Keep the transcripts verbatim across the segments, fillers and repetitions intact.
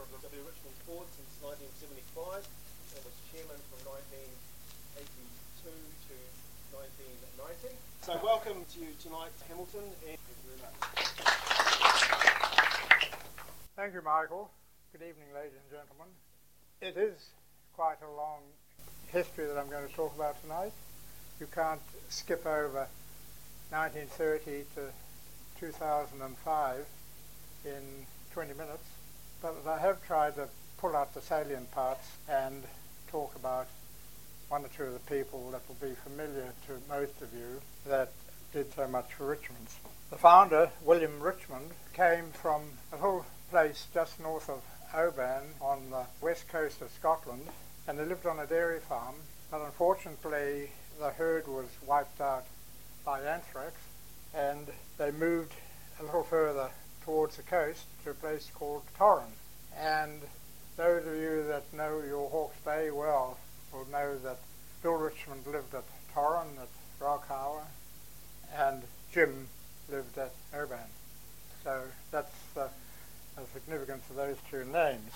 of the W Richmond's board since nineteen seventy-five and was chairman from nineteen eighty-two to nineteen ninety. So welcome to you tonight, Hamilton, and thank you very much. Thank you, Michael. Good evening, ladies and gentlemen. It is quite a long history that I'm going to talk about tonight. You can't skip over nineteen thirty to two thousand five in twenty minutes, but I have tried to pull out the salient parts and talk about one or two of the people that will be familiar to most of you that did so much for Richmond. The founder, William Richmond, came from a little place just north of Oban on the west coast of Scotland, and they lived on a dairy farm, but unfortunately the herd was wiped out by anthrax, and they moved a little further towards the coast to a place called Torrin. And those of you that know your Hawke's Bay well will know that Bill Richmond lived at Torrin, at Rockhower, and Jim lived at Oban. So that's the, the significance of those two names.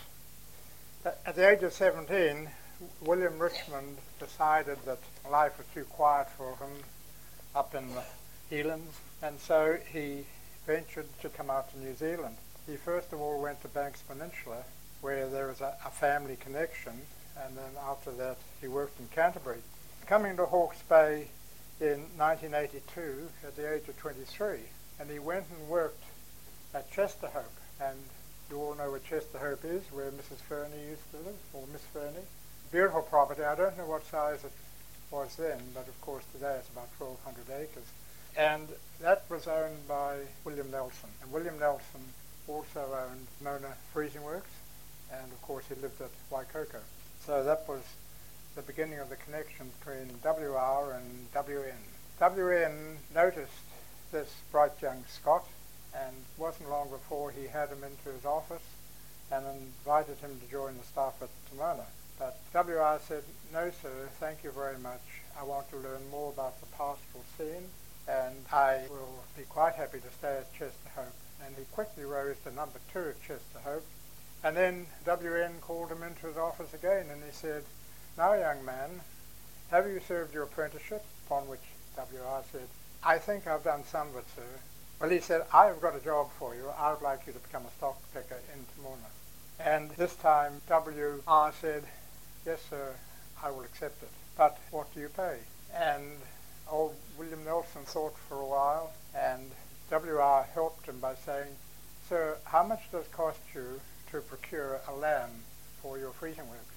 At the age of seventeen, William Richmond decided that life was too quiet for him up in the Heelands, and so he ventured to come out to New Zealand. He first of all went to Banks Peninsula, where there was a, a family connection, and then after that he worked in Canterbury. Coming to Hawke's Bay in nineteen eighty-two at the age of twenty-three, and he went and worked at Chesterhope, and you all know where Chesterhope is, where Missus Fernie used to live, or Miss Fernie. Beautiful property. I don't know what size it was then, but of course today it's about twelve hundred acres. And that was owned by William Nelson. And William Nelson also owned Mona Freezing Works, and of course he lived at Waikoko. So that was the beginning of the connection between W R and W N. W N noticed this bright young Scot, and it wasn't long before he had him into his office and invited him to join the staff at Timona. But W R said, "No, sir, thank you very much. I want to learn more about the pastoral scene, and I will be quite happy to stay at Chesterhope." And he quickly rose to number two at Chesterhope. And then W N called him into his office again, and he said, "Now, young man, have you served your apprenticeship?" Upon which W R said, "I think I've done some of it, sir." Well, he said, "I've got a job for you. I would like you to become a stock picker in Timona." And this time W R said, "Yes, sir, I will accept it. But what do you pay?" And old William Nelson thought for a while, and W R helped him by saying, "Sir, how much does it cost you to procure a lamb for your freezing works?"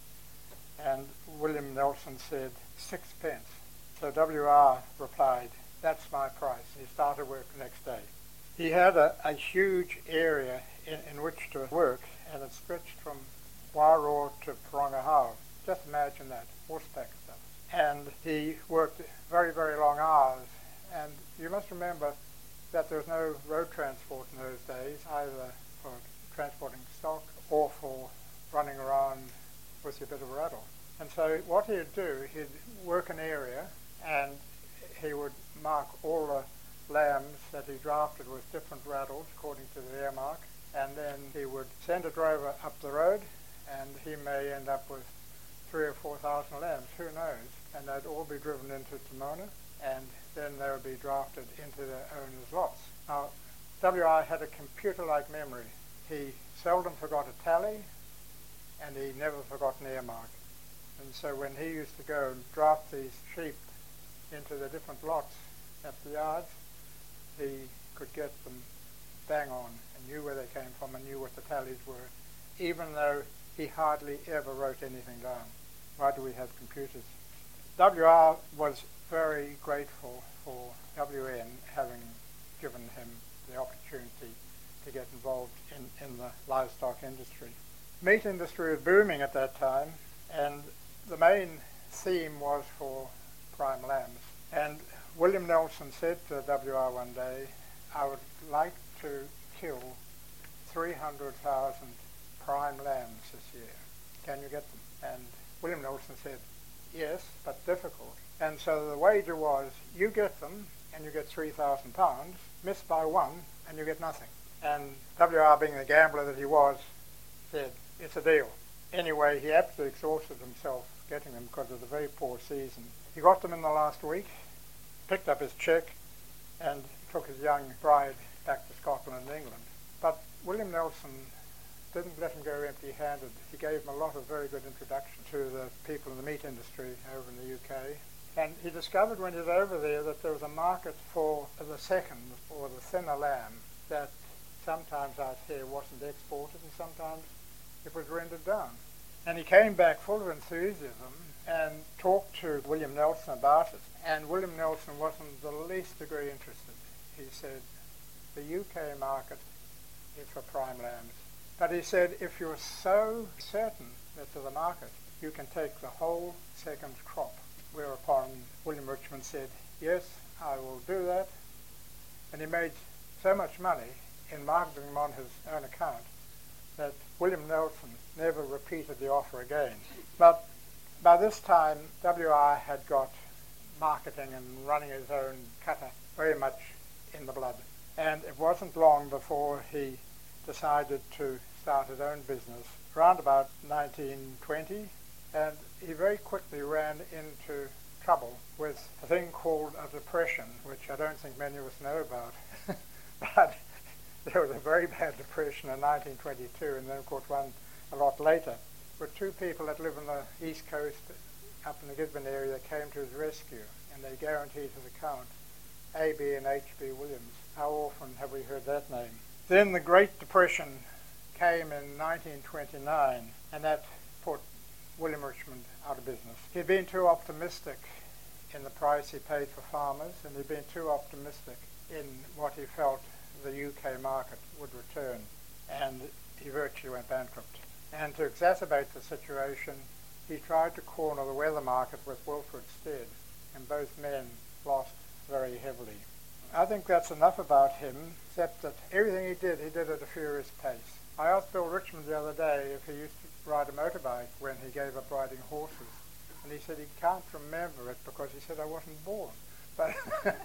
And William Nelson said, "Six pence." So W R replied, "That's my price." He started work the next day. He had a, a huge area in, in which to work, and it stretched from Wairoa to Porongahau. Just imagine that, horseback stuff. And he worked very, very long hours. And you must remember that there was no road transport in those days, either for transporting stock or for running around with your bit of rattle. And so what he'd do, he'd work an area, and he would mark all the lambs that he drafted with different rattles according to the ear mark, and then he would send a drover up the road, and he may end up with three or four thousand lambs, who knows, and they'd all be driven into Timona, and then they would be drafted into their owner's lots. Now, W R had a computer-like memory. He seldom forgot a tally, and he never forgot an ear mark. And so when he used to go and draft these sheep into the different lots at the yards, he could get them bang on and knew where they came from and knew what the tallies were, even though he hardly ever wrote anything down. Why do we have computers? W R was very grateful for W N having given him the opportunity to get involved in, in the livestock industry. Meat industry was booming at that time, and the main theme was for prime lambs. And William Nelson said to W R one day, "I would like to kill three hundred thousand prime lambs this year. Can you get them?" And William Nelson said, "Yes, but difficult." And so the wager was, you get them and you get three thousand pounds, miss by one and you get nothing. And W R, being the gambler that he was, said, it's a deal. Anyway, he absolutely exhausted himself getting them because it was a very poor season. He got them in the last week, picked up his cheque, and took his young bride back to Scotland and England. But William Nelson didn't let him go empty-handed. He gave him a lot of very good introduction to the people in the meat industry over in the U K. And he discovered when he was over there that there was a market for the second, or the thinner lamb, that sometimes out here wasn't exported and sometimes it was rendered down. And he came back full of enthusiasm and talked to William Nelson about it. And William Nelson wasn't the least degree interested. He said, the U K market is for prime lambs. But he said, if you're so certain that there's a market, you can take the whole second crop. Whereupon William Richmond said, yes, I will do that. And he made so much money in marketing them on his own account that William Nelson never repeated the offer again. But by this time, W I had got marketing and running his own cutter very much in the blood. And it wasn't long before he decided to start his own business, around about nineteen twenty, and he very quickly ran into trouble with a thing called a depression, which I don't think many of us know about. But there was a very bad depression in nineteen twenty-two, and then of course one a lot later, with two people that live on the east coast up in the Gisborne area that came to his rescue, and they guaranteed his account, A B and H B Williams. How often have we heard that name? Then the Great Depression came in nineteen twenty-nine, and that put William Richmond out of business. He'd been too optimistic in the price he paid for farmers, and he'd been too optimistic in what he felt the U K market would return, and he virtually went bankrupt. And to exacerbate the situation, he tried to corner the weather market with Wilfred Stead, and both men lost very heavily. I think that's enough about him, except that everything he did, he did at a furious pace. I asked Bill Richmond the other day if he used to ride a motorbike when he gave up riding horses, and he said he can't remember it because he said I wasn't born. But,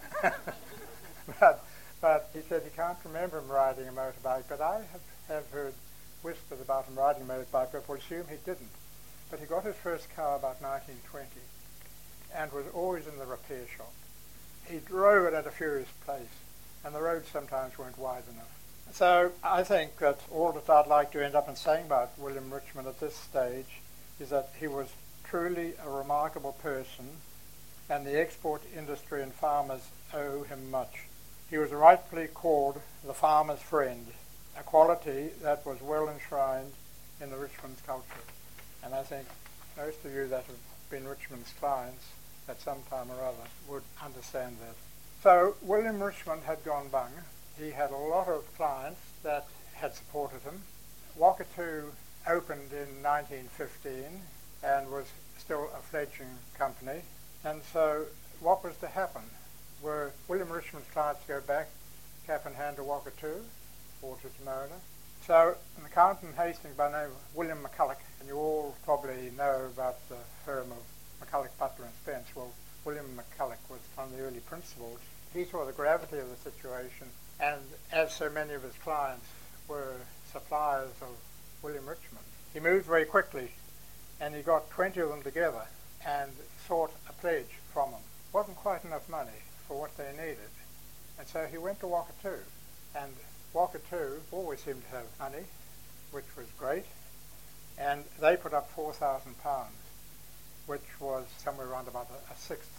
but, but he said he can't remember him riding a motorbike, but I have, have heard whispers about him riding a motorbike, but we'll assume he didn't. But he got his first car about nineteen twenty and was always in the repair shop. He drove it at a furious pace, and the roads sometimes weren't wide enough. So I think that all that I'd like to end up in saying about William Richmond at this stage is that he was truly a remarkable person, and the export industry and farmers owe him much. He was rightfully called the farmer's friend, a quality that was well enshrined in the Richmond's culture. And I think most of you that have been Richmond's clients at some time or other would understand that. So William Richmond had gone bung. He had a lot of clients that had supported him. Wakatu opened in nineteen fifteen and was still a fledgling company. And so what was to happen? Were William Richmond's clients to go back cap in hand to Wakatu or to Timona? So an accountant in Hastings by the name of William McCulloch, and you all probably know about the firm of McCulloch, Butler and Spence. Well, William McCulloch was one of the early principals. He saw the gravity of the situation, and as so many of his clients were suppliers of William Richmond, he moved very quickly, and he got twenty of them together and sought a pledge from them. It wasn't quite enough money for what they needed, and so he went to Wakatu, and Wakatu always seemed to have money, which was great, and they put up four thousand pounds, which was somewhere around about a, a sixth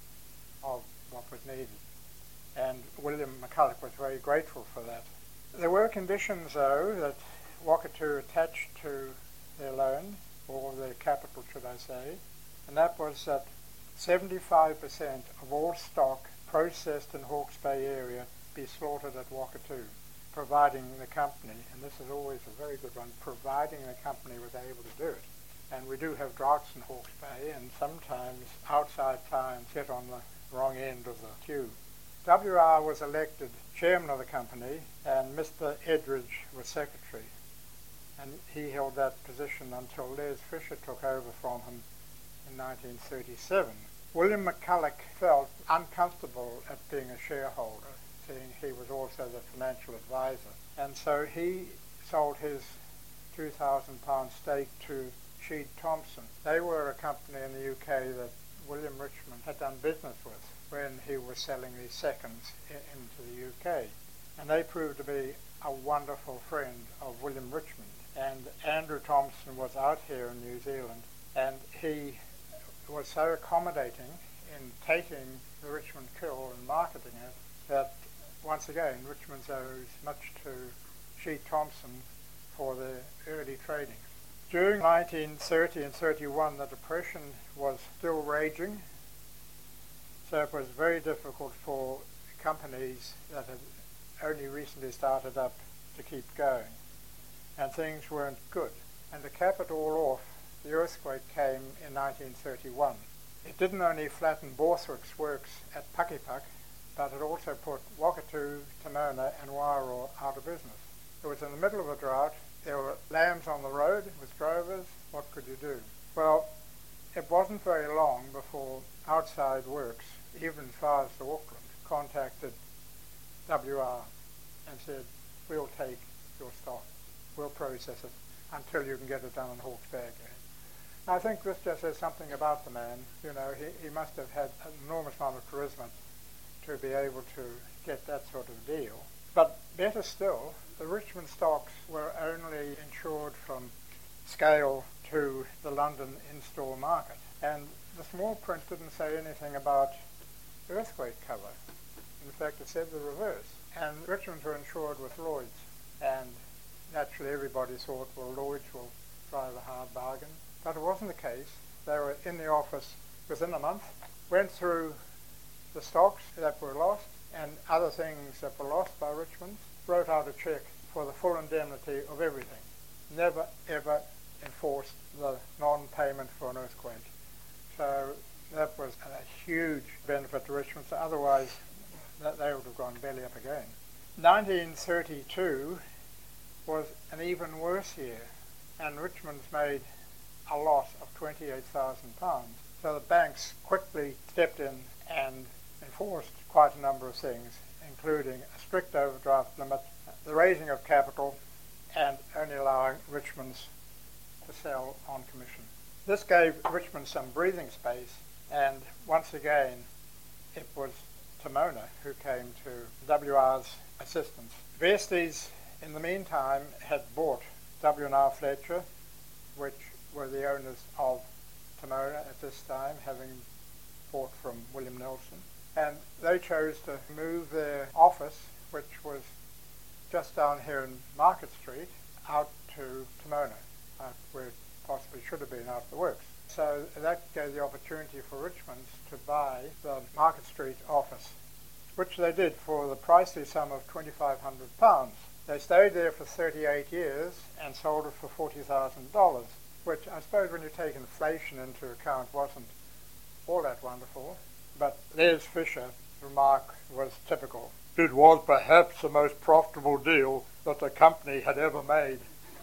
of what was needed. And William McCulloch was very grateful for that. There were conditions, though, that Wakatu attached to their loan, or their capital, should I say, and that was that seventy-five percent of all stock processed in Hawke's Bay area be slaughtered at Wakatu, providing the company, and this is always a very good one, providing the company was able to do it. And we do have droughts in Hawke's Bay, and sometimes outside clients get on the wrong end of the queue. W R was elected chairman of the company, and Mister Edridge was secretary. And he held that position until Les Fisher took over from him in nineteen thirty-seven. William McCulloch felt uncomfortable at being a shareholder, seeing he was also the financial advisor. And so he sold his two thousand pound stake to Sheed Thompson. They were a company in the U K that William Richmond had done business with when he was selling these seconds I- into the U K. And they proved to be a wonderful friend of William Richmond. And Andrew Thompson was out here in New Zealand, and he was so accommodating in taking the Richmond Kill and marketing it that, once again, Richmond owes much to Sheed Thompson for their early trading. During nineteen thirty and thirty-one, the Depression was still raging, so it was very difficult for companies that had only recently started up to keep going, and things weren't good. And to cap it all off, the earthquake came in nineteen thirty-one. It didn't only flatten Borthwick's works at Puckypuck, but it also put Wakatu, Timona and Wairoa out of business. It was in the middle of a drought. There were lambs on the road with drovers. What could you do? Well, it wasn't very long before Outside Works, even as far as to Auckland, contacted W R and said, we'll take your stock, we'll process it until you can get it done in Hawke's Bay again. I think this just says something about the man. You know, he, he must have had an enormous amount of charisma to be able to get that sort of deal. But better still, the Richmond stocks were only insured from scale to the London in-store market. And the small print didn't say anything about earthquake cover. In fact, it said the reverse. And Richmond were insured with Lloyd's. And naturally everybody thought, well, Lloyd's will drive a hard bargain. But it wasn't the case. They were in the office within a month, went through the stocks that were lost and other things that were lost by Richmond, wrote out a check for the full indemnity of everything. Never, ever enforced the non-payment for an earthquake. So that was a huge benefit to Richmond. So otherwise, that they would have gone belly up again. nineteen thirty-two was an even worse year, and Richmond's made a loss of twenty-eight thousand pounds. So the banks quickly stepped in and enforced quite a number of things, including a strict overdraft limit, the raising of capital, and only allowing Richmond's to sell on commission. This gave Richmond some breathing space, and once again it was Timona who came to W R's assistance. Vestes, in the meantime, had bought W and R Fletcher, which were the owners of Timona at this time, having bought from William Nelson. And they chose to move their office, which was just down here in Market Street, out to Timona, uh, where it possibly should have been out the works. So that gave the opportunity for Richmond to buy the Market Street office, which they did for the pricey sum of twenty-five hundred pounds. They stayed there for thirty-eight years and sold it for forty thousand dollars, which I suppose when you take inflation into account wasn't all that wonderful. But Les Fisher's remark was typical. It was perhaps the most profitable deal that the company had ever made.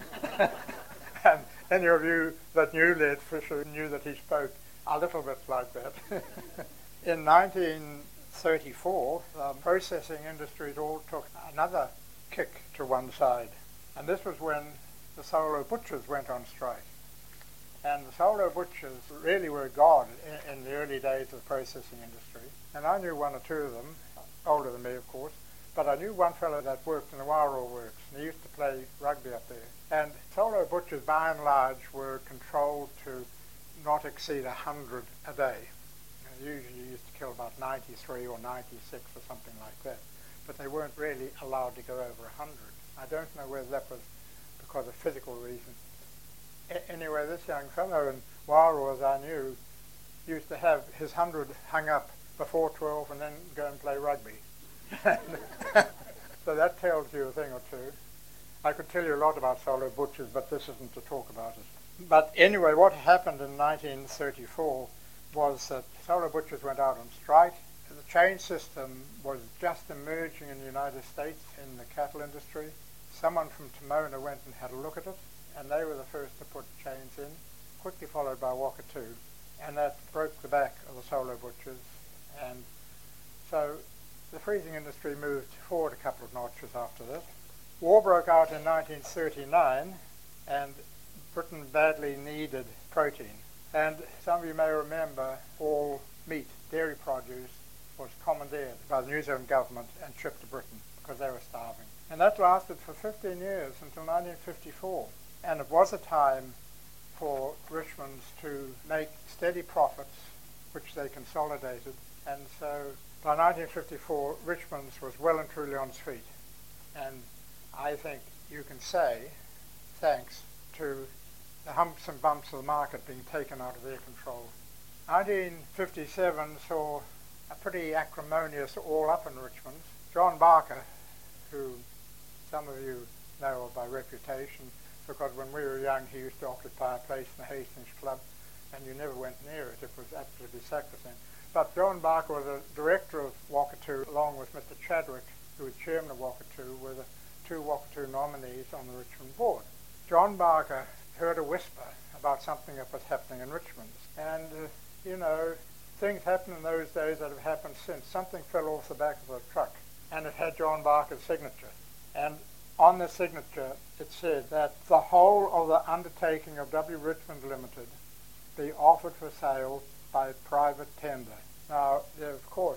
And any of you that knew Les Fisher knew that he spoke a little bit like that. In nineteen thirty-four, the processing industries all took another kick to one side. And this was when the solo butchers went on strike. And the solo butchers really were God in, in the early days of the processing industry. And I knew one or two of them, older than me of course, but I knew one fellow that worked in the Wairoa works, and he used to play rugby up there. And solo butchers by and large were controlled to not exceed a hundred a day. You know, usually used to kill about ninety-three or ninety-six or something like that. But they weren't really allowed to go over a hundred. I don't know whether that was because of physical reasons. Anyway, this young fellow in Wairoa, as I knew, used to have his hundred hung up before twelve and then go and play rugby. So that tells you a thing or two. I could tell you a lot about solo butchers, but this isn't to talk about it. But anyway, what happened in nineteen thirty-four was that solo butchers went out on strike. The chain system was just emerging in the United States in the cattle industry. Someone from Timona went and had a look at it, and they were the first to put chains in, quickly followed by Wakatu, and that broke the back of the solo butchers. And so the freezing industry moved forward a couple of notches after that. War broke out in nineteen thirty-nine, and Britain badly needed protein. And some of you may remember all meat, dairy produce, was commandeered by the New Zealand government and shipped to Britain because they were starving. And that lasted for fifteen years until nineteen fifty-four. And it was a time for Richmond's to make steady profits, which they consolidated. And so by nineteen fifty-four, Richmond's was well and truly on its feet. And I think you can say, thanks to the humps and bumps of the market being taken out of their control. nineteen fifty-seven saw a pretty acrimonious all-up in Richmond's. John Barker, who some of you know by reputation, because when we were young he used to occupy a place in the Hastings Club, and you never went near it. It was absolutely sacrosanct. But John Barker was a director of Walkatoo, along with Mister Chadwick, who was chairman of Walkatoo, were the two Walkatoo nominees on the Richmond board. John Barker heard a whisper about something that was happening in Richmond. And, uh, you know, things happened in those days that have happened since. Something fell off the back of a truck, and it had John Barker's signature. And on the signature, it said that the whole of the undertaking of W. Richmond Limited be offered for sale by private tender. Now, there are, of course,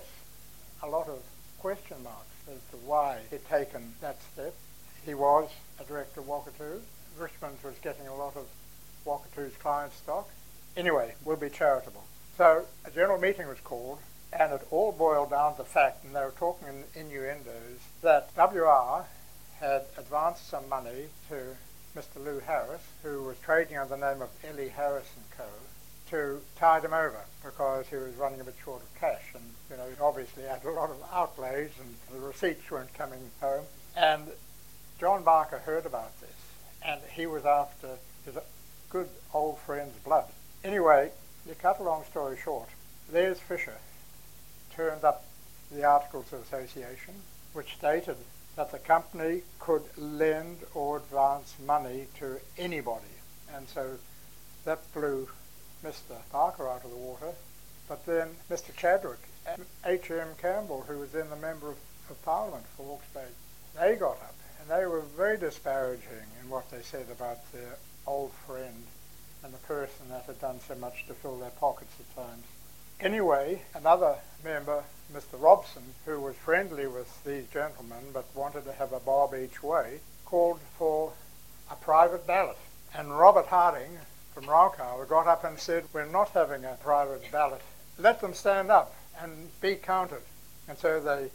a lot of question marks as to why he'd taken that step. He was a director of Walkatoo. Richmond was getting a lot of Walkatoo's client stock. Anyway, we'll be charitable. So a general meeting was called, and it all boiled down to the fact, and they were talking in innuendos, that W R had advanced some money to Mister Lou Harris, who was trading under the name of Ellie Harris and Co., to tide him over because he was running a bit short of cash, and you know, he obviously had a lot of outlays and the receipts weren't coming home. And John Barker heard about this, and he was after his good old friend's blood. Anyway, to cut a long story short, Les Fisher turned up the Articles of Association, which stated that the company could lend or advance money to anybody. And so that blew Mister Barker out of the water. But then Mister Chadwick and H M Campbell, who was then the Member of, of Parliament for Hawke's Bay, they got up, and they were very disparaging in what they said about their old friend and the person that had done so much to fill their pockets at times. Anyway, another member, Mister Robson, who was friendly with these gentlemen but wanted to have a bob each way, called for a private ballot. And Robert Harding from Raukawa got up and said, "We're not having a private ballot. Let them stand up and be counted." And so they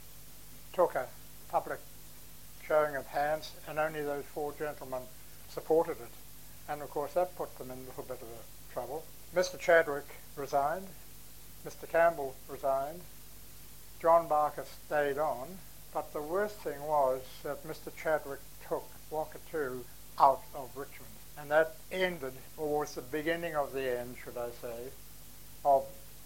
took a public showing of hands, and only those four gentlemen supported it. And of course that put them in a little bit of a trouble. Mister Chadwick resigned, Mister Campbell resigned, John Barker stayed on, but the worst thing was that Mister Chadwick took Walkatoo out of Richmond. And that ended, or was the beginning of the end, should I say, of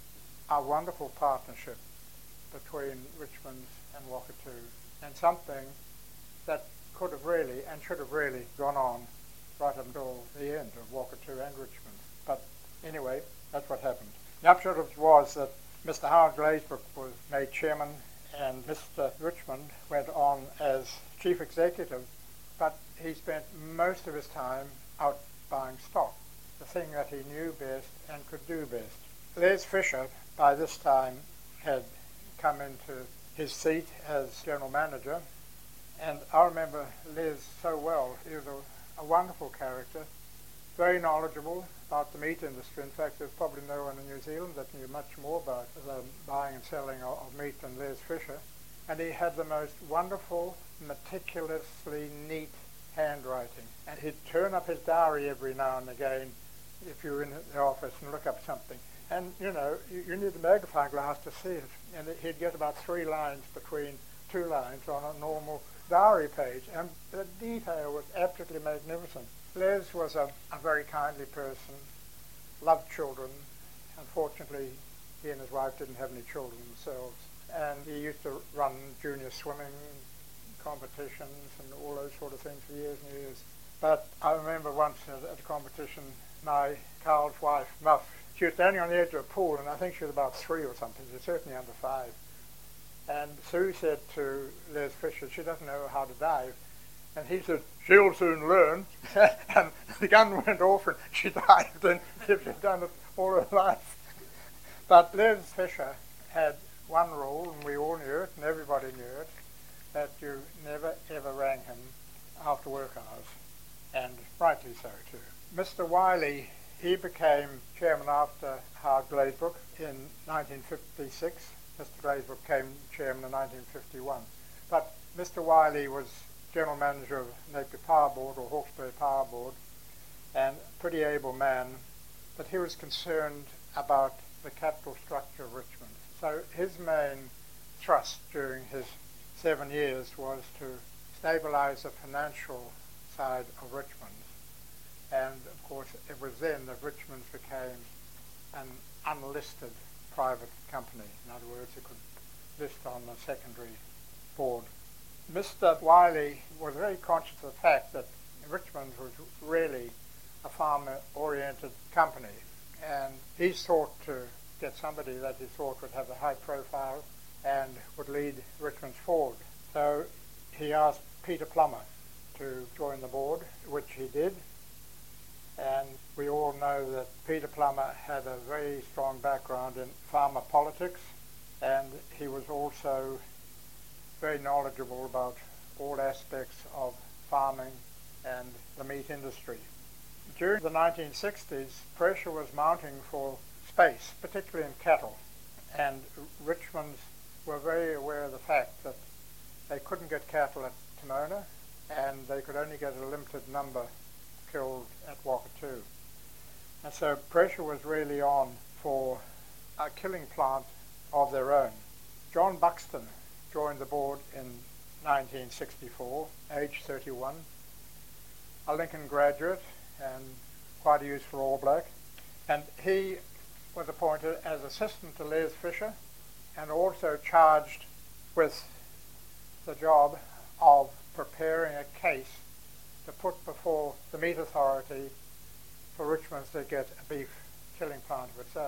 a wonderful partnership between Richmond and Walkatoo, and something that could have really and should have really gone on right until the end of Walkatoo and Richmond. But anyway, that's what happened. The upshot of it was that Mister Howard Glazebrook was made chairman, and Mister Richmond went on as chief executive, but he spent most of his time out buying stock, the thing that he knew best and could do best. Les Fisher, by this time, had come into his seat as general manager, and I remember Les so well. He was a, a wonderful character, very knowledgeable about the meat industry. In fact, there's probably no one in New Zealand that knew much more about the buying and selling of, of meat than Les Fisher. And he had the most wonderful, meticulously neat handwriting. And he'd turn up his diary every now and again if you were in the office and look up something. And, you know, you, you need a magnifying glass to see it. And it, he'd get about three lines between two lines on a normal diary page. And the detail was absolutely magnificent. Les was a, a very kindly person, loved children. Unfortunately, he and his wife didn't have any children themselves. And he used to run junior swimming competitions and all those sort of things for years and years. But I remember once at, at a competition, my Carl's wife, Muff, she was standing on the edge of a pool, and I think she was about three or something. She was certainly under five. And Sue said to Les Fisher, she doesn't know how to dive. And he said, she'll soon learn. And the gun went off and she dived in if she'd done it all her life. But Liz Fisher had one rule, and we all knew it, and everybody knew it, that you never ever rang him after work hours, and rightly so too. Mister Wiley, he became chairman after Howard Glazebrook in nineteen fifty-six. Mister Glazebrook became chairman in nineteen fifty-one. But Mister Wiley was general manager of Napier Power Board, or Hawkesbury Power Board, and a pretty able man, but he was concerned about the capital structure of Richmond. So his main thrust during his seven years was to stabilize the financial side of Richmond. And of course it was then that Richmond became an unlisted private company. In other words, it could list on the secondary board. Mister Wiley was very conscious of the fact that Richmond was really a farmer-oriented company, and he sought to get somebody that he thought would have a high profile and would lead Richmond forward. So he asked Peter Plummer to join the board, which he did. And we all know that Peter Plummer had a very strong background in farmer politics, and he was also very knowledgeable about all aspects of farming and the meat industry. During the nineteen sixties, pressure was mounting for space, particularly in cattle, and Richmonds were very aware of the fact that they couldn't get cattle at Timona, and they could only get a limited number killed at Wakatu. And so pressure was really on for a killing plant of their own. John Buxton joined the board in nineteen sixty-four, age thirty-one, a Lincoln graduate and quite a useful All Black. And he was appointed as assistant to Les Fisher and also charged with the job of preparing a case to put before the Meat Authority for Richmond to get a beef killing plant of its own.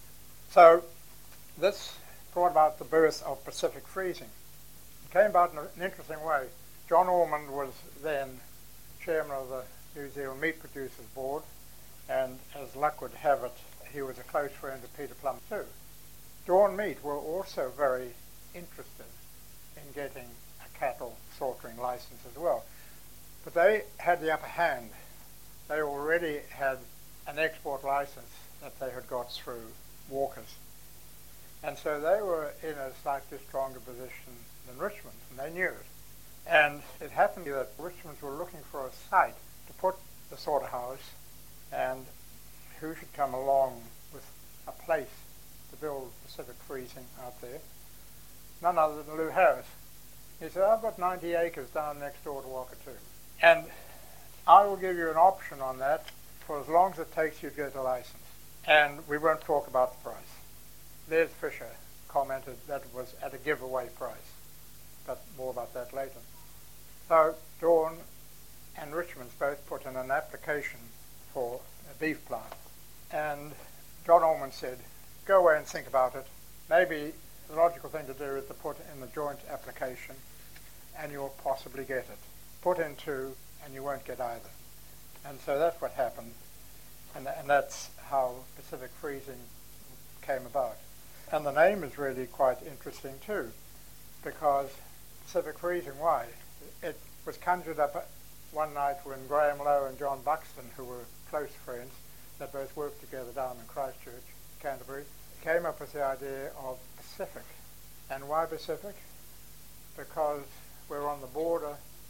So this brought about the birth of Pacific Freezing. It came about in an interesting way. John Ormond was then chairman of the New Zealand Meat Producers Board, and as luck would have it, he was a close friend of Peter Plummer too. Dawn Meat were also very interested in getting a cattle slaughtering license as well. But they had the upper hand. They already had an export license that they had got through Walker's. And so they were in a slightly stronger position than Richmond, and they knew it. And it happened that Richmond were looking for a site to put the slaughterhouse, and who should come along with a place to build Pacific Freezing out there? None other than Lou Harris. He said, I've got ninety acres down next door to Wakatu, and I will give you an option on that for as long as it takes you to get a license. And we won't talk about the price. Les Fisher commented that it was at a giveaway price, but more about that later. So Dawn and Richmond's both put in an application for a beef plant. And John Ormond said, go away and think about it. Maybe the logical thing to do is to put in the joint application and you'll possibly get it. Put in two and you won't get either. And so that's what happened. And, and that's how Pacific Freezing came about. And the name is really quite interesting too, because Pacific Freezing, why? It was conjured up one night when Graham Lowe and John Buxton, who were close friends, they both worked together down in Christchurch, Canterbury, came up with the idea of Pacific. And why Pacific? Because we're on the border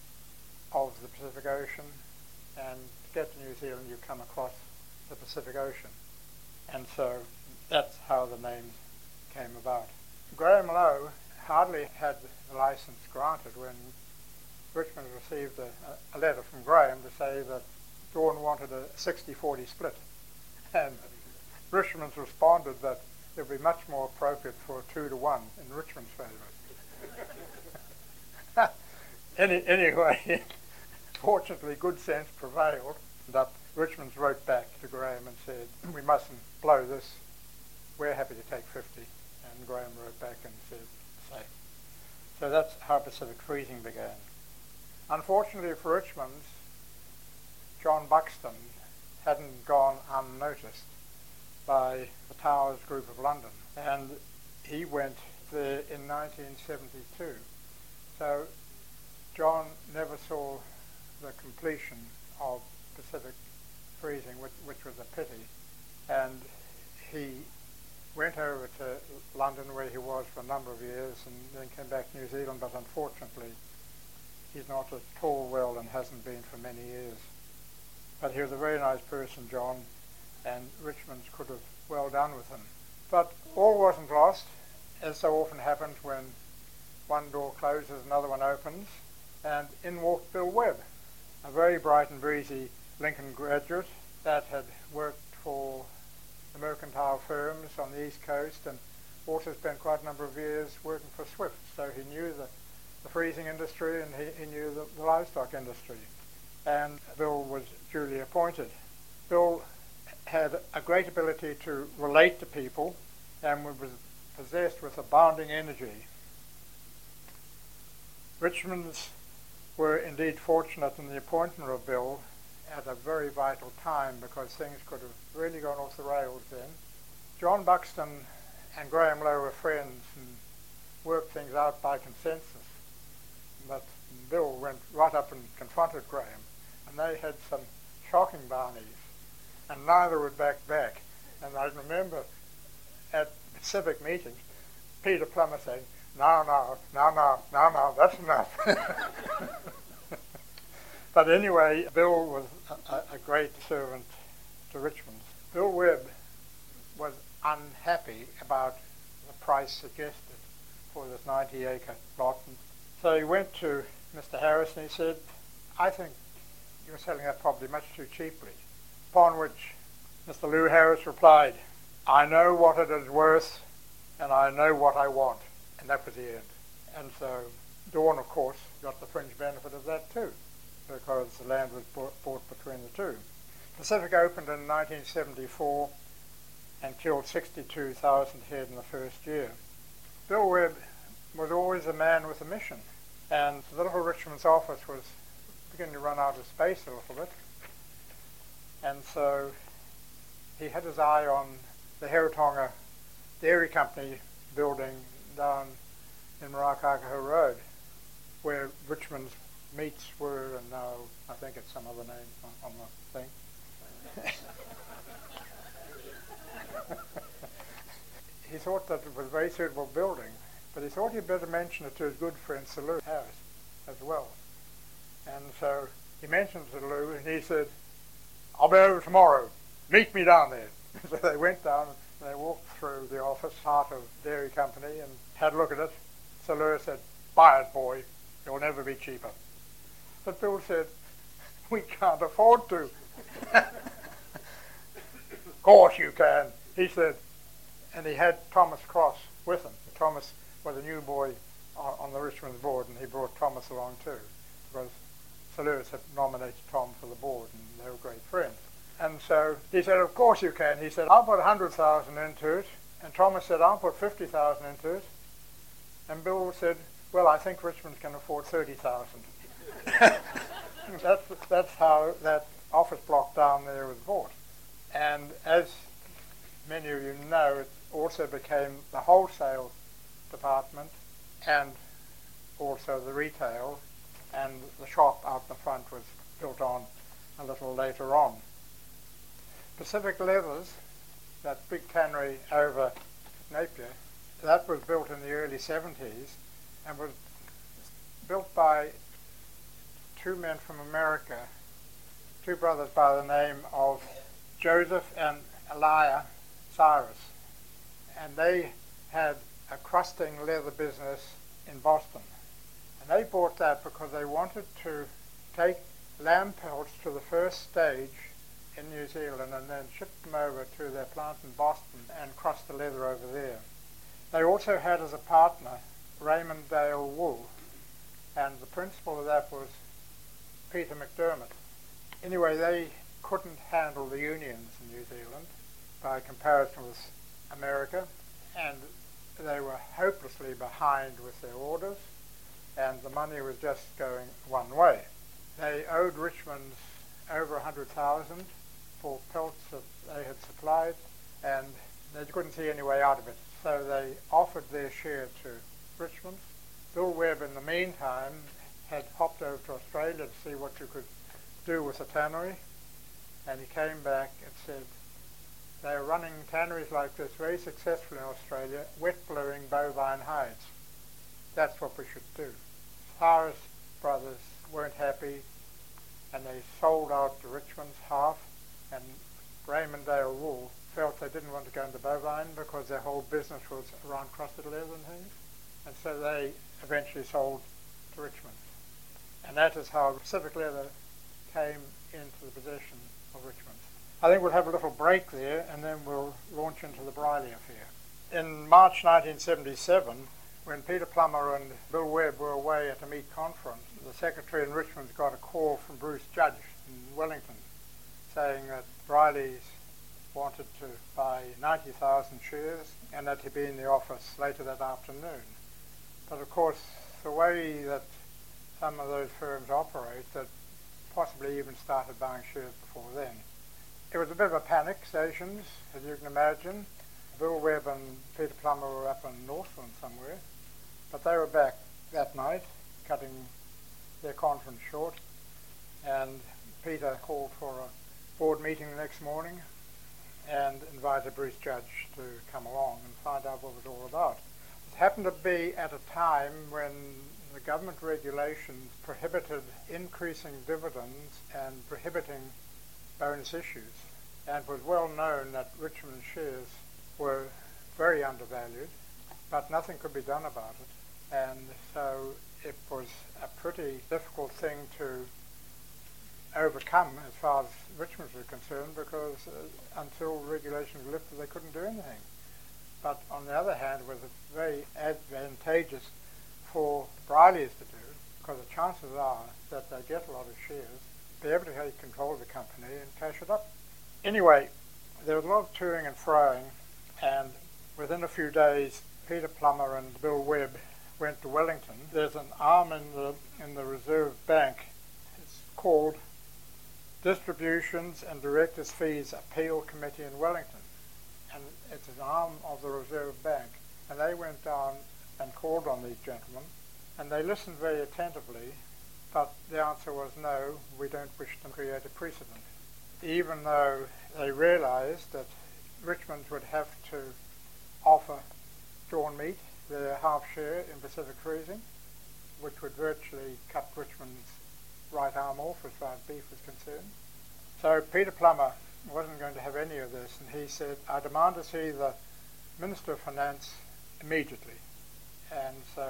of the Pacific Ocean, and to get to New Zealand you come across the Pacific Ocean. And so that's how the name came about. Graham Lowe hardly had the license granted when Richmond received a, a letter from Graham to say that Dawn wanted a sixty forty split. And Richmond responded that it would be much more appropriate for a two to one in Richmond's favour. Any, anyway, fortunately good sense prevailed. And Richmond wrote back to Graham and said, we mustn't blow this, we're happy to take fifty. And Graham wrote back and said the same. So that's how Pacific Freezing began. Unfortunately for Richmond, John Buxton hadn't gone unnoticed by the Towers Group of London, and he went there in nineteen seventy-two. So John never saw the completion of Pacific Freezing, which, which was a pity, and he went over to London, where he was for a number of years, and then came back to New Zealand, but unfortunately he's not at all well and hasn't been for many years. But he was a very nice person, John, and Richmond's could have well done with him. But all wasn't lost, as so often happens when one door closes, another one opens, and in walked Bill Webb, a very bright and breezy Lincoln graduate that had worked for the mercantile firms on the East Coast and also spent quite a number of years working for Swift. So he knew the, the freezing industry, and he, he knew the, the livestock industry. And Bill was duly appointed. Bill had a great ability to relate to people and was possessed with abounding energy. Richmonds were indeed fortunate in the appointment of Bill at a very vital time, because things could have really gone off the rails then. John Buxton and Graham Lowe were friends and worked things out by consensus. But Bill went right up and confronted Graham, and they had some shocking barneys, and neither would back back. And I remember at civic meetings, Peter Plummer saying, no, no, no, no, no, no, that's enough. But anyway, Bill was a, a great servant to Richmond. Bill Webb was unhappy about the price suggested for this ninety acre lot. And so he went to Mister Harris and he said, I think you're selling that property much too cheaply. Upon which Mister Lou Harris replied, I know what it is worth and I know what I want. And that was the end. And so Dawn, of course, got the fringe benefit of that too, because the land was bought, bought between the two. Pacific opened in nineteen seventy-four and killed sixty-two thousand head in the first year. Bill Webb was always a man with a mission, and the Little Richmond's office was beginning to run out of space a little bit, and so he had his eye on the Heritonga Dairy Company building down in Murakaka Road, where Richmond's meats were, and now I think it's some other name on, on the thing. He thought that it was a very suitable building, but he thought he'd better mention it to his good friend Sir Lou Harris as well. And so he mentioned it to Lou, and he said, I'll be over tomorrow. Meet me down there. So they went down and they walked through the office, heart of Dairy Company, and had a look at it. Sir Lou said, buy it, boy. It'll never be cheaper. But Bill said, we can't afford to. Of course you can, he said. And he had Thomas Cross with him. Thomas was a new boy on, on the Richmond board, and he brought Thomas along too, because Sir Lewis had nominated Tom for the board, and they were great friends. And so he said, of course you can. He said, I'll put one hundred thousand into it. And Thomas said, I'll put fifty thousand into it. And Bill said, well, I think Richmond can afford thirty thousand. that's, that's how that office block down there was bought. And as many of you know, it also became the wholesale department and also the retail, and the shop out the front was built on a little later on. Pacific Leathers, that big tannery over Napier, that was built in the early seventies and was built by two men from America, two brothers by the name of Joseph and Elia Cyrus. And they had a crusting leather business in Boston. And they bought that because they wanted to take lamb pelts to the first stage in New Zealand and then ship them over to their plant in Boston and crust the leather over there. They also had as a partner Raymond Dale Wool, and the principal of that was Peter McDermott. Anyway, they couldn't handle the unions in New Zealand by comparison with America, and they were hopelessly behind with their orders, and the money was just going one way. They owed Richmond's over one hundred thousand for pelts that they had supplied, and they couldn't see any way out of it. So they offered their share to Richmond. Bill Webb, in the meantime, had hopped over to Australia to see what you could do with a tannery, and he came back and said, they are running tanneries like this very successfully in Australia, wet blowing bovine hides. That's what we should do. Cyrus Brothers weren't happy, and they sold out to Richmond's half, and Raymond Dale Wool felt they didn't want to go into bovine because their whole business was around crusted leather and things, and so they eventually sold to Richmond. And that is how Pacific Leather came into the possession of Richmond. I think we'll have a little break there, and then we'll launch into the Briley affair. In March nineteen seventy-seven, when Peter Plummer and Bill Webb were away at a meat conference, the secretary in Richmond got a call from Bruce Judge in Wellington saying that Briley's wanted to buy ninety thousand shares and that he'd be in the office later that afternoon. But of course, the way that some of those firms operate, that possibly even started buying shares before then. It was a bit of a panic, stations, as you can imagine. Bill Webb and Peter Plummer were up in Northland somewhere, but they were back that night, cutting their conference short, and Peter called for a board meeting the next morning and invited Bruce Judge to come along and find out what it was all about. It happened to be at a time when the government regulations prohibited increasing dividends and prohibiting bonus issues, and it was well known that Richmond shares were very undervalued, but nothing could be done about it, and so it was a pretty difficult thing to overcome as far as Richmond was concerned, because uh, until regulations were lifted they couldn't do anything. But on the other hand, it was very advantageous for Briley's to do, because the chances are that they get a lot of shares, be able to take control of the company and cash it up. Anyway, there was a lot of toing and froing, and within a few days Peter Plummer and Bill Webb went to Wellington. There's an arm in the in the Reserve Bank. It's called Distributions and Directors' Fees Appeal Committee in Wellington, and it's an arm of the Reserve Bank. And they went down and called on these gentlemen, and they listened very attentively, but the answer was no, we don't wish to create a precedent. Even though they realized that Richmond would have to offer John Meat their half share in Pacific Freezing, which would virtually cut Richmond's right arm off as far as beef was concerned. So Peter Plummer wasn't going to have any of this, and he said, I demand to see the Minister of Finance immediately. And so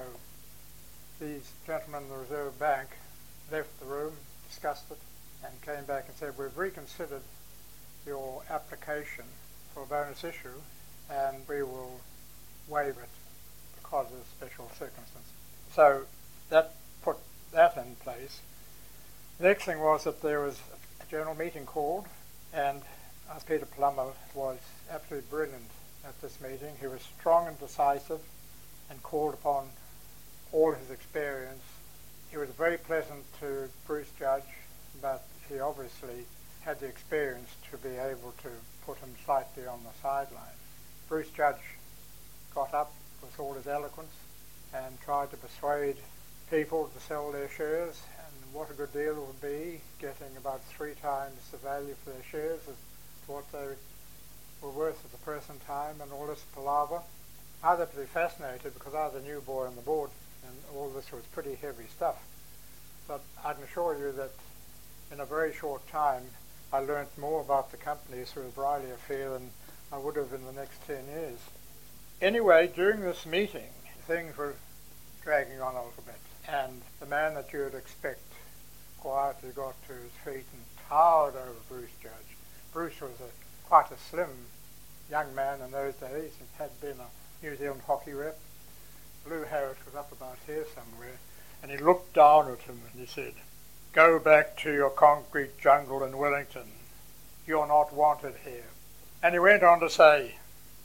these gentlemen in the Reserve Bank left the room, discussed it, and came back and said, we've reconsidered your application for a bonus issue, and we will waive it because of special circumstances. So that put that in place. The next thing was that there was a general meeting called, and as Peter Plummer was absolutely brilliant at this meeting. He was strong and decisive and called upon all his experience. He was very pleasant to Bruce Judge, but he obviously had the experience to be able to put him slightly on the sideline. Bruce Judge got up with all his eloquence and tried to persuade people to sell their shares, and what a good deal it would be, getting about three times the value for their shares as to what they were worth at the present time, and all this palaver. I was absolutely fascinated because I was a new boy on the board and all this was pretty heavy stuff. But I can assure you that in a very short time I learnt more about the company through the Briley affair than I would have in the next ten years. Anyway, during this meeting, things were dragging on a little bit, and the man that you would expect quietly got to his feet and towered over Bruce Judge. Bruce was a, quite a slim young man in those days and had been a New Zealand hockey rep. Lou Harris was up about here somewhere, and he looked down at him and he said, "Go back to your concrete jungle in Wellington. You're not wanted here." And he went on to say,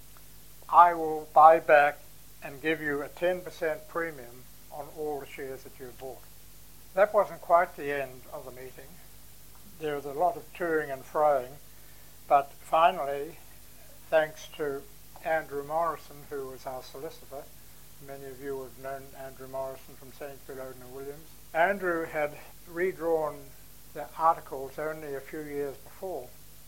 "I will buy back and give you a ten percent premium on all the shares that you've bought." That wasn't quite the end of the meeting. there was a lot of toing and froing, but finally, thanks to Andrew Morrison, who was our solicitor, many of you would have known Andrew Morrison from Sainsbury, Loden and Williams. Andrew had redrawn the articles only a few years before,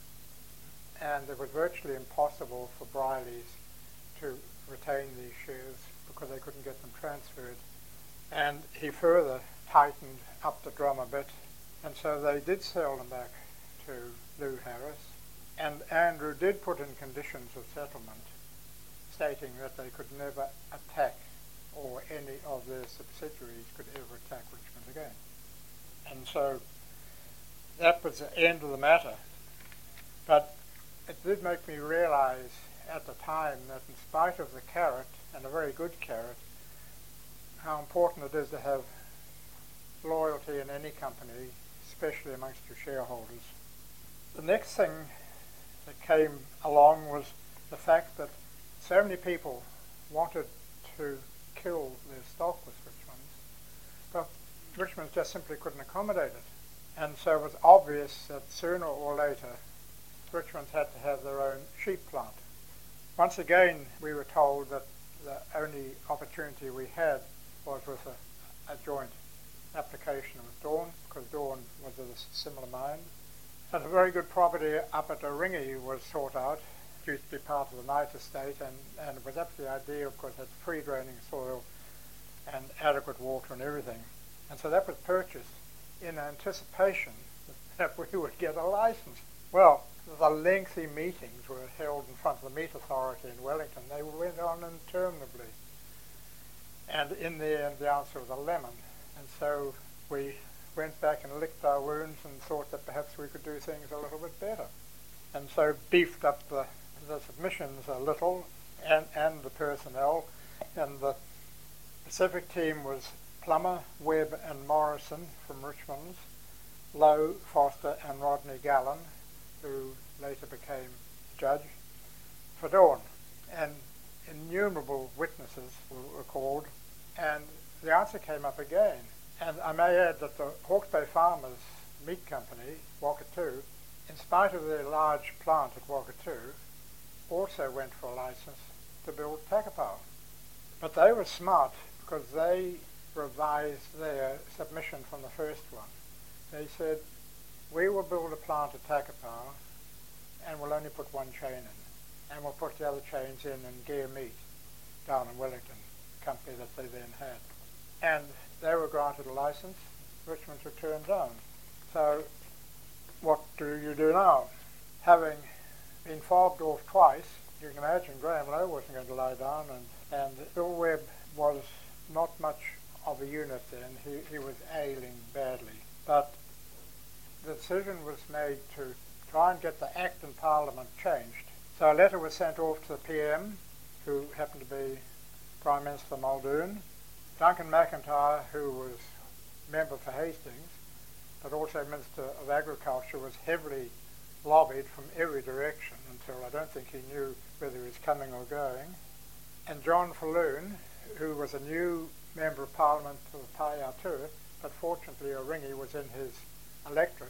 and it was virtually impossible for Briley's to retain these shares because they couldn't get them transferred. And he further tightened up the drum a bit, and so they did sell them back to Lou Harris. And Andrew did put in conditions of settlement stating that they could never attack, or any of their subsidiaries could ever attack Richmond again. And so that was the end of the matter. But it did make me realize at the time that in spite of the carrot, and a very good carrot, how important it is to have loyalty in any company, especially amongst your shareholders. The next thing that came along was the fact that so many people wanted to kill their stock with Richmond's, but Richmond's just simply couldn't accommodate it. And so it was obvious that sooner or later Richmond's had to have their own sheep plant. Once again, we were told that the only opportunity we had was with a, a joint application with Dawn, because Dawn was of a similar mind. And a very good property up at Oringi was sought out. It used to be part of the Knight estate, and, and it was absolutely ideal because it had free draining soil and adequate water and everything. And so that was purchased in anticipation that we would get a license. Well, the lengthy meetings were held in front of the Meat Authority in Wellington. They went on interminably. And in the end, the answer was a lemon. And so we went back and licked our wounds and thought that perhaps we could do things a little bit better. And so beefed up the, the submissions a little, and, and the personnel. And the Pacific team was Plummer, Webb and Morrison from Richmond's, Lowe, Foster and Rodney Gallen, who later became judge, for Dawn. And innumerable witnesses were, were called, and the answer came up again. And I may add that the Hawke's Bay Farmers Meat Company, Wakatu, in spite of their large plant at Wakatu, also went for a license to build Takapau. But they were smart because they revised their submission from the first one. They said, we will build a plant at Takapau and we'll only put one chain in, and we'll put the other chains in in Gear Meat down in Wellington, company that they then had. And they were granted a license. Richmond's were turned down. So what do you do now? Having been fobbed off twice, you can imagine Graham Lowe wasn't going to lie down, and, and Bill Webb was not much of a unit then. He, he was ailing badly. But the decision was made to try and get the Act in Parliament changed. So a letter was sent off to the P M, who happened to be Prime Minister Muldoon. Duncan McIntyre, who was member for Hastings, but also Minister of Agriculture, was heavily lobbied from every direction until I don't think he knew whether he was coming or going. And John Falloon, who was a new Member of Parliament for Paiatua, but fortunately Oringi was in his electorate.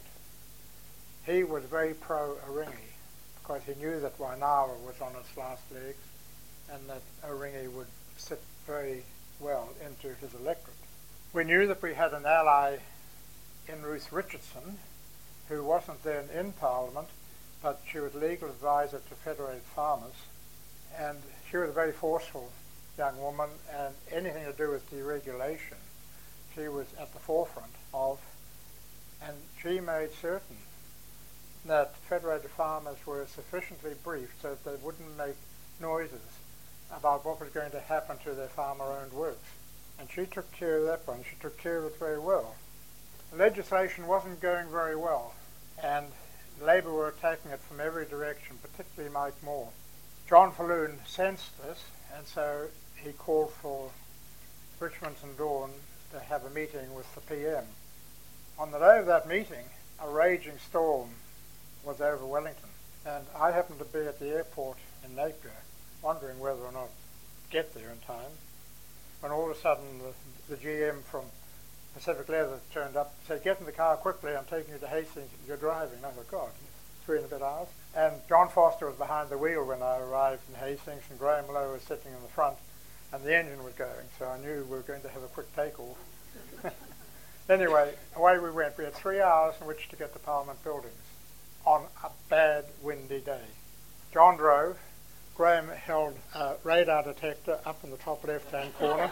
He was very pro-Oringi because he knew that Wainawa was on its last legs and that Oringi would sit very well into his electorate. We knew that we had an ally in Ruth Richardson, who wasn't then in Parliament, but she was legal advisor to Federated Farmers, and she was a very forceful young woman, and anything to do with deregulation she was at the forefront of, and she made certain that Federated Farmers were sufficiently briefed so that they wouldn't make noises about what was going to happen to their farmer-owned works. And she took care of that one. She took care of it very well. The legislation wasn't going very well, and Labour were attacking it from every direction, particularly Mike Moore. John Falloon sensed this, and so he called for Richmond and Dawn to have a meeting with the P M. On the day of that meeting, a raging storm was over Wellington, and I happened to be at the airport in Napier, wondering whether or not to get there in time, when all of a sudden the, the G M from Pacific Leather turned up, said, "Get in the car quickly, I'm taking you to Hastings, you're driving." And I thought, God, three and a bit hours. And John Foster was behind the wheel when I arrived in Hastings, and Graham Lowe was sitting in the front, and the engine was going, so I knew we were going to have a quick takeoff. Anyway, away we went. We had three hours in which to get to Parliament Buildings on a bad, windy day. John drove. Graham held a radar detector up in the top left-hand corner.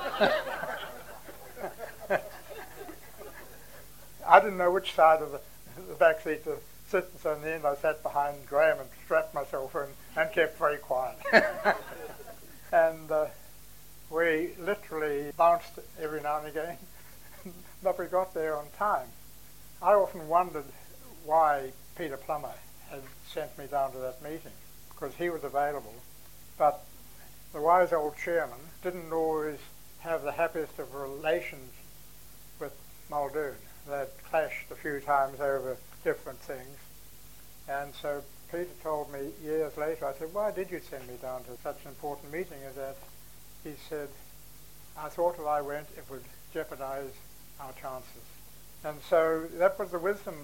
I didn't know which side of the, the back seat to sit, and so in the end I sat behind Graham and strapped myself in and kept very quiet. And uh, we literally bounced every now and again, but we got there on time. I often wondered why Peter Plummer had sent me down to that meeting, because he was available, but the wise old chairman didn't always have the happiest of relations with Muldoon. They'd clashed a few times over different things. And so Peter told me years later, I said, "Why did you send me down to such an important meeting as that?" He said, "I thought if I went, it would jeopardize our chances." And so that was the wisdom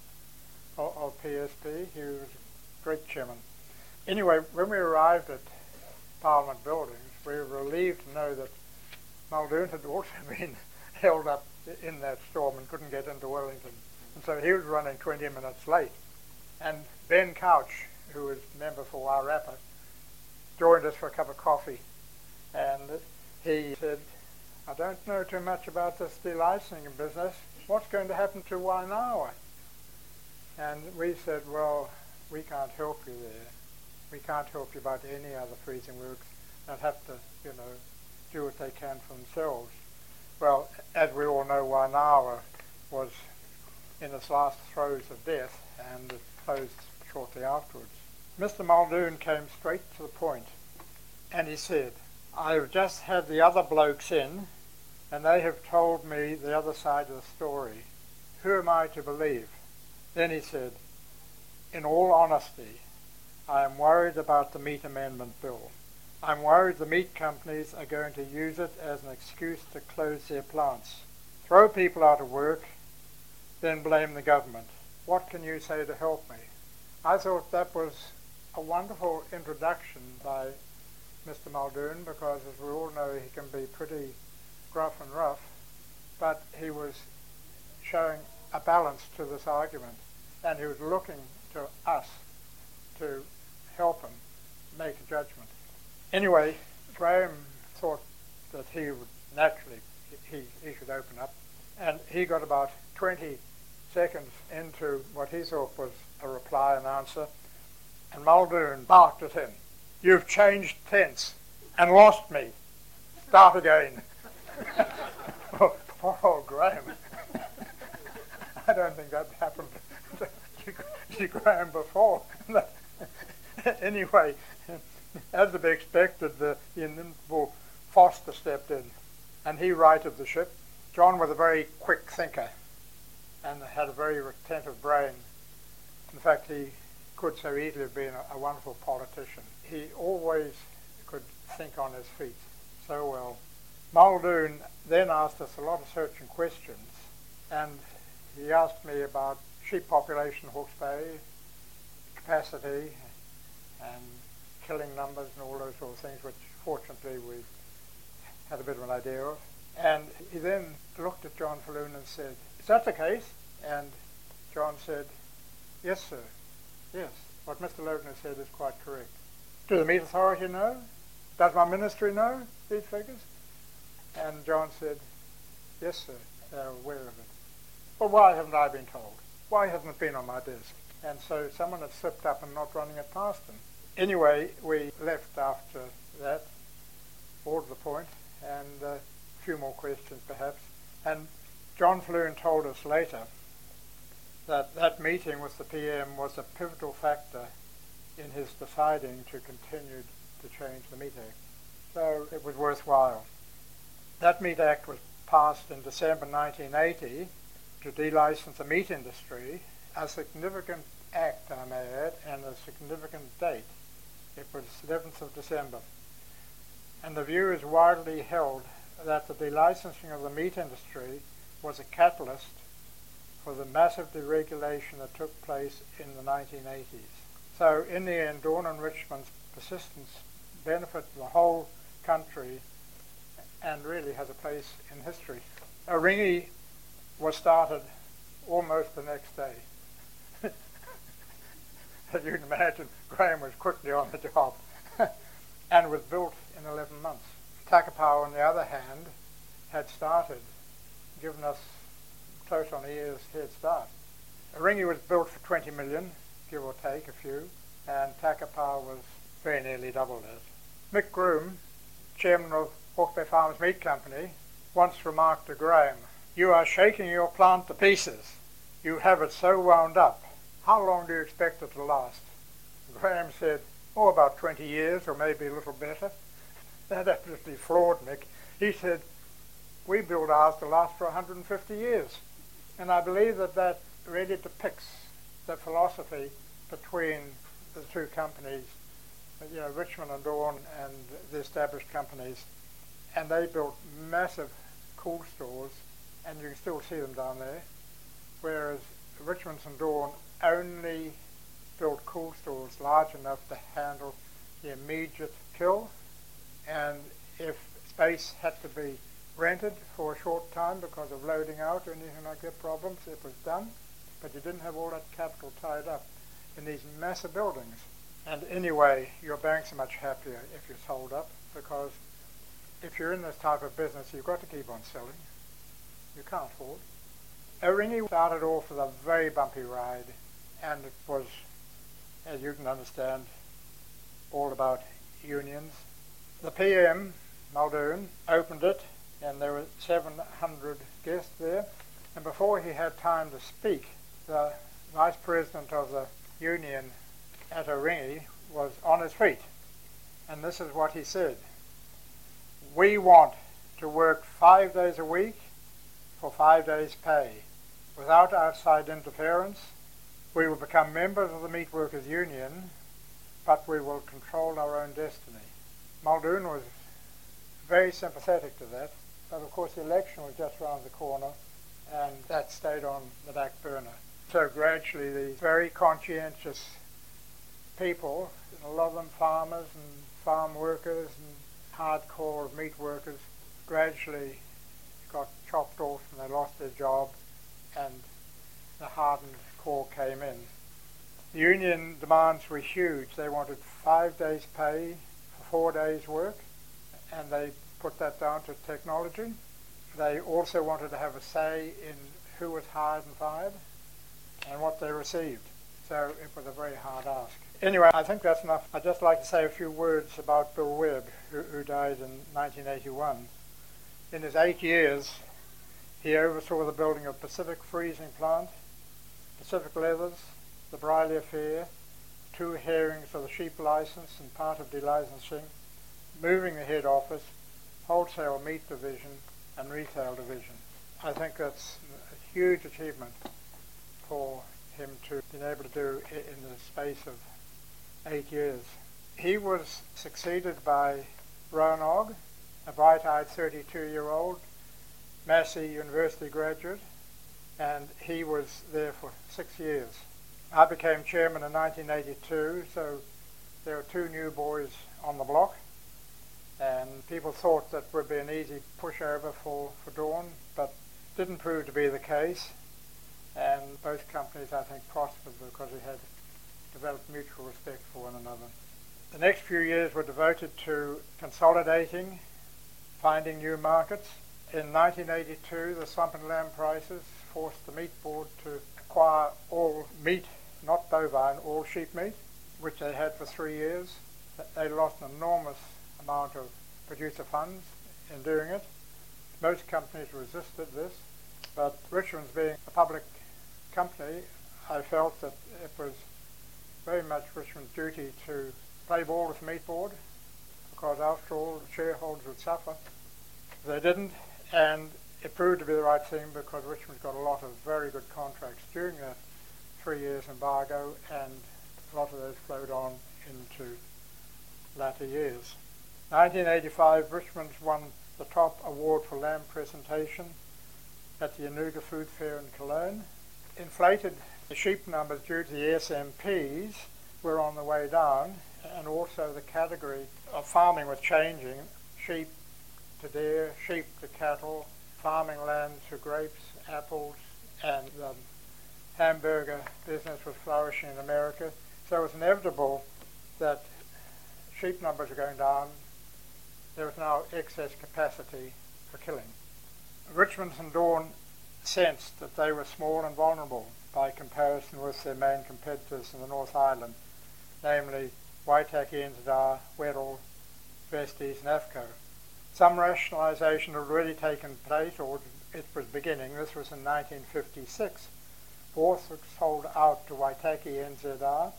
of, of P S P. He was a great chairman. Anyway, when we arrived at Parliament Buildings, we were relieved to know that Muldoon had also been held up in that storm and couldn't get into Wellington. And so he was running twenty minutes late. And Ben Couch, who was member for Wairarapa, joined us for a cup of coffee. And he said, "I don't know too much about this delicensing business. What's going to happen to Wainawa?" And we said, "Well, we can't help you there. We can't help you about any other freezing works. They'll have to, you know, do what they can for themselves." Well, as we all know, Wainawa was in its last throes of death, and it closed shortly afterwards. Mister Muldoon came straight to the point, and he said, "I've just had the other blokes in, and they have told me the other side of the story. Who am I to believe?" Then he said, "In all honesty, I am worried about the Meat Amendment Bill. I'm worried the meat companies are going to use it as an excuse to close their plants, throw people out of work, then blame the government. What can you say to help me?" I thought that was a wonderful introduction by Mister Muldoon, because as we all know, he can be pretty gruff and rough, but he was showing a balance to this argument, and he was looking to us to help him make a judgment. Anyway, Graham thought that he would naturally, he, he should open up, and he got about twenty seconds into what he thought was a reply and answer, and Muldoon barked at him, "You've changed tense and lost me. Start again." Oh, poor old Graham. I don't think that happened to Graham before. Anyway, as to be expected, the, the inimitable Foster stepped in, and he righted the ship. John was a very quick thinker and had a very retentive brain. In fact, he could so easily have been a, a wonderful politician. He always could think on his feet so well. Muldoon then asked us a lot of searching questions, and he asked me about sheep population in Hawke's Bay, capacity, and killing numbers and all those sort of things, which fortunately we had a bit of an idea of. And he then looked at John Falloon and said, "Is that the case?" And John said, "Yes, sir. Yes, what Mister Loebner said is quite correct. Do the Meat Authority know? Does my ministry know these figures?" And John said, "Yes, sir, they're aware of it. But why haven't I been told? Why hasn't it been on my desk?" And so someone had slipped up and not running it past them. Anyway, we left after that, all to the point, and uh, a few more questions perhaps. And John Falloon told us later that that meeting with the P M was a pivotal factor in his deciding to continue to change the Meat Act. So it was worthwhile. That Meat Act was passed in December nineteen eighty to delicense the meat industry, a significant act, I may add, and a significant date. It was eleventh of December. And the view is widely held that the delicensing of the meat industry was a catalyst for the massive deregulation that took place in the nineteen eighties. So in the end, Dawn and Richmond's persistence benefited the whole country and really has a place in history. Aringi was started almost the next day. As you can imagine, Graham was quickly on the job and was built in eleven months. Takapau, on the other hand, had started, given us close on a year's head start. Aringi was built for twenty million, give or take a few, and Takapau was very nearly double that. Mick Groom, chairman of Hawke's Bay Farmers Meat Company, once remarked to Graham, "You are shaking your plant to pieces. You have it so wound up. How long do you expect it to last?" Graham said, "Oh, about twenty years, or maybe a little better." That absolutely floored Mick. He said, "We build ours to last for one hundred fifty years." And I believe that that really depicts the philosophy between the two companies, you know, Richmond and Dawn and the established companies. And they built massive cool stores, and you can still see them down there, whereas Richmond and Dawn only built cool stores large enough to handle the immediate kill, and if space had to be rented for a short time because of loading out or anything like that problems, it was done, but you didn't have all that capital tied up in these massive buildings. And anyway, your banks are much happier if you're sold up, because if you're in this type of business, you've got to keep on selling. You can't afford. Aringi started off with a very bumpy ride, and it was, as you can understand, all about unions. The P M, Muldoon, opened it, and there were seven hundred guests there. And before he had time to speak, the vice president of the union at Aringi was on his feet. And this is what he said: "We want to work five days a week for five days' pay, without outside interference. We will become members of the Meat Workers Union, but we will control our own destiny." Muldoon was very sympathetic to that, but of course the election was just around the corner, and that stayed on the back burner. So gradually these very conscientious people, a lot of them farmers and farm workers and hardcore meat workers, gradually got chopped off and they lost their job, and the hardened core came in. The union demands were huge. They wanted five days pay for four days work, and they put that down to technology. They also wanted to have a say in who was hired and fired and what they received. So it was a very hard ask. Anyway, I think that's enough. I'd just like to say a few words about Bill Webb, who, who died in nineteen eighty-one. In his eight years, he oversaw the building of Pacific Freezing Plant, Pacific Leathers, the Briley Affair, two hearings for the sheep license and part of delicensing, moving the head office, wholesale meat division, and retail division. I think that's a huge achievement for him to have been able to do in the space of eight years. He was succeeded by Rowan Ogg, a bright-eyed thirty-two-year-old Massey University graduate, and he was there for six years. I became chairman in nineteen eighty-two, so there were two new boys on the block, and people thought that would be an easy pushover for, for Dawn, but didn't prove to be the case, and both companies, I think, prospered because we had developed mutual respect for one another. The next few years were devoted to consolidating, finding new markets. In nineteen eighty-two, the slump in lamb prices forced the meat board to acquire all meat, not bovine, all sheep meat, which they had for three years. They lost an enormous amount of producer funds in doing it. Most companies resisted this, but Richmond's being a public company, I felt that it was very much Richmond's duty to play ball with the meat board, because after all, the shareholders would suffer. They didn't, and it proved to be the right thing because Richmond got a lot of very good contracts during that three years embargo, and a lot of those flowed on into latter years. nineteen eighty-five, Richmond won the top award for lamb presentation at the Yanuga Food Fair in Cologne. Inflated sheep numbers due to the S M Ps were on the way down, and also the category of farming was changing. Sheep to deer, sheep to cattle, farming land to grapes, apples, and the hamburger business was flourishing in America. So it was inevitable that sheep numbers were going down. There was now excess capacity for killing. Richmonds and Dawn sensed that they were small and vulnerable by comparison with their main competitors in the North Island, namely Waitaki, N Z R, Weddell, Vesties and AFCO. Some rationalisation had already taken place, or it was beginning. This was in nineteen fifty-six. Borthwick sold out to Waitaki N Z R.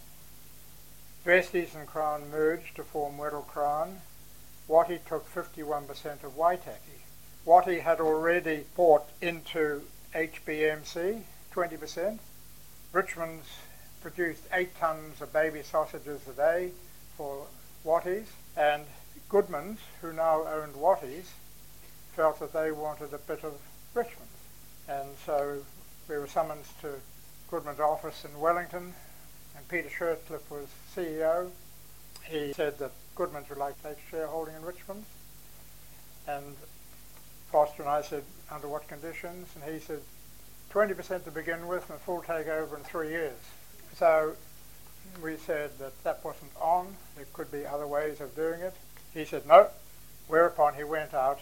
Vesties and Crown merged to form Weddell Crown. Watty took fifty-one percent of Waitaki. Watty had already bought into H B M C, twenty percent. Richmonds produced eight tons of baby sausages a day for Watties, and Goodmans, who now owned Watties, felt that they wanted a bit of Richmonds. And so we were summoned to Goodman's office in Wellington, and Peter Shirtcliffe was C E O. He said that Goodmans would like to take shareholding in Richmonds. And Foster and I said, under what conditions? And he said, twenty percent to begin with and a full takeover in three years. So we said that that wasn't on. There could be other ways of doing it. He said no, whereupon he went out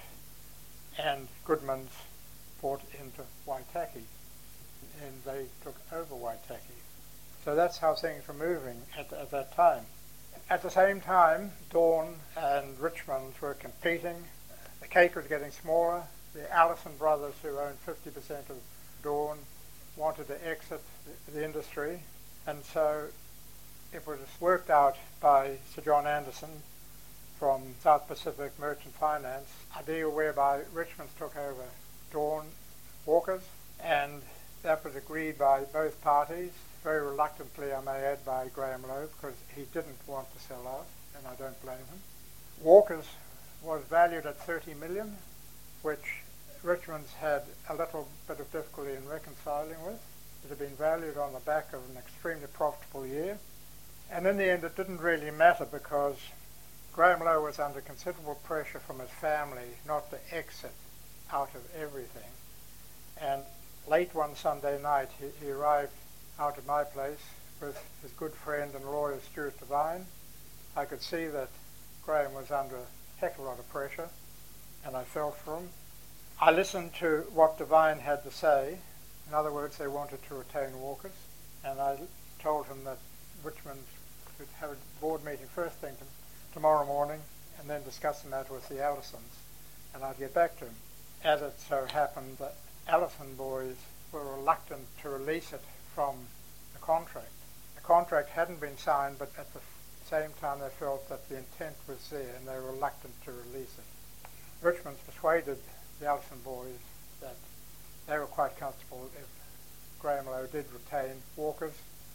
and Goodmans bought into Waitaki, and they took over Waitaki. So that's how things were moving at, at that time. At the same time, Dawn and Richmonds were competing. The cake was getting smaller. The Allison brothers, who owned fifty percent of Dawn, wanted to exit the, the industry, and so it was worked out by Sir John Anderson from South Pacific Merchant Finance, a deal whereby Richmonds took over Dawn Walkers, and that was agreed by both parties, very reluctantly, I may add, by Graham Lowe, because he didn't want to sell out, and I don't blame him. Walkers was valued at thirty million dollars, which Richmonds had a little bit of difficulty in reconciling with. It had been valued on the back of an extremely profitable year, and in the end it didn't really matter, because Graham Lowe was under considerable pressure from his family not to exit out of everything. And late one Sunday night he, he arrived out at my place with his good friend and lawyer Stuart Devine. I could see that Graham was under a heck of a lot of pressure, and I felt for him. I listened to what Devine had to say. In other words, they wanted to retain Walkers, and I told him that Richmond would have a board meeting first thing to tomorrow morning, and then discuss the matter with the Allisons, and I'd get back to him. As it so happened, the Allison boys were reluctant to release it from the contract. The contract hadn't been signed, but at the same time they felt that the intent was there, and they were reluctant to release it. Richmonds persuaded the Allison boys that they were quite comfortable if Graham Lowe did retain Walkers,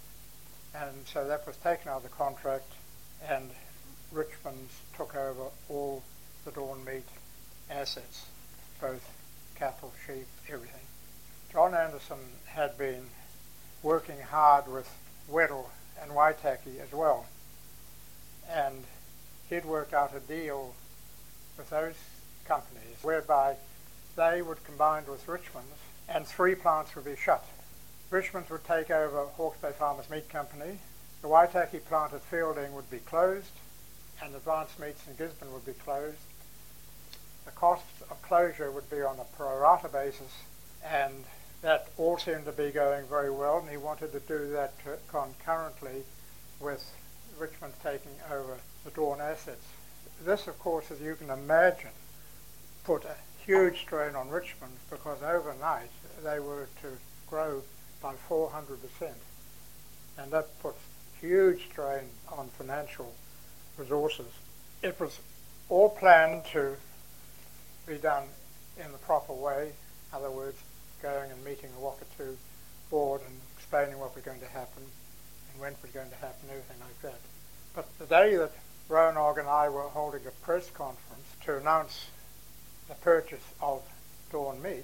and so that was taken out of the contract, and Richmonds took over all the Dawn Meat assets, both cattle, sheep, everything. John Anderson had been working hard with Weddell and Waitaki as well, and he'd worked out a deal with those companies whereby they would combine with Richmonds and three plants would be shut. Richmonds would take over Hawke's Bay Farmers Meat Company, the Waitaki plant at Fielding would be closed, and Advanced Meats in Gisborne would be closed. The cost of closure would be on a pro rata basis, and that all seemed to be going very well, and he wanted to do that concurrently with Richmond taking over the Dawn assets. This, of course, as you can imagine, put a huge strain on Richmond, because overnight they were to grow by four hundred percent, and that put huge strain on financial resources. It was all planned to be done in the proper way, in other words, going and meeting the Wakatu board and explaining what was going to happen and when it was going to happen, everything like that. But the day that Ronog and I were holding a press conference to announce the purchase of Dawn Meat,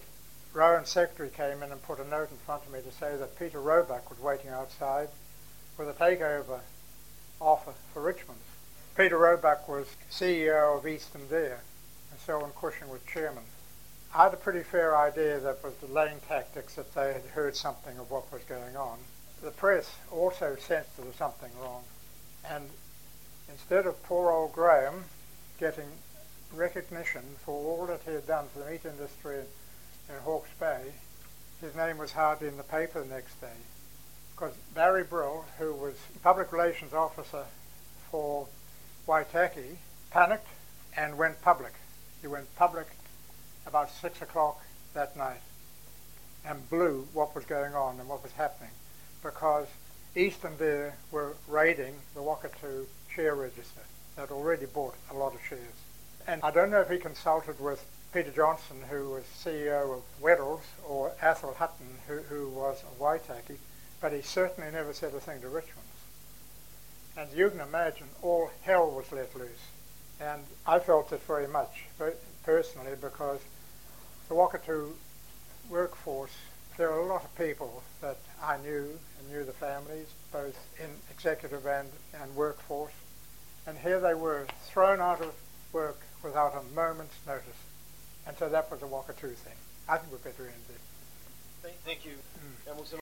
Rowan's secretary came in and put a note in front of me to say that Peter Roebuck was waiting outside with a takeover offer for Richmond. Peter Roebuck was C E O of Eastern Deer, and Selwyn Cushing was chairman. I had a pretty fair idea that was delaying tactics, that they had heard something of what was going on. The press also sensed there was something wrong, and instead of poor old Graham getting recognition for all that he had done for the meat industry in, in Hawke's Bay, his name was hardly in the paper the next day, because Barry Brill, who was public relations officer for Waitaki, panicked and went public. He went public about six o'clock that night and blew what was going on and what was happening, because Eastern Deer were raiding the Wakatu share register that already bought a lot of shares. And I don't know if he consulted with Peter Johnson, who was C E O of Weddell's, or Athol Hutton, who, who was of Waitaki, but he certainly never said a thing to Richmond's. And you can imagine all hell was let loose. And I felt it very much, personally, because the Wakatu workforce, there were a lot of people that I knew and knew the families, both in executive and, and workforce. And here they were, thrown out of work without a moment's notice. And so that was a Wakatu thing. I think we better end it. Thank, thank you, mm. Hamilton.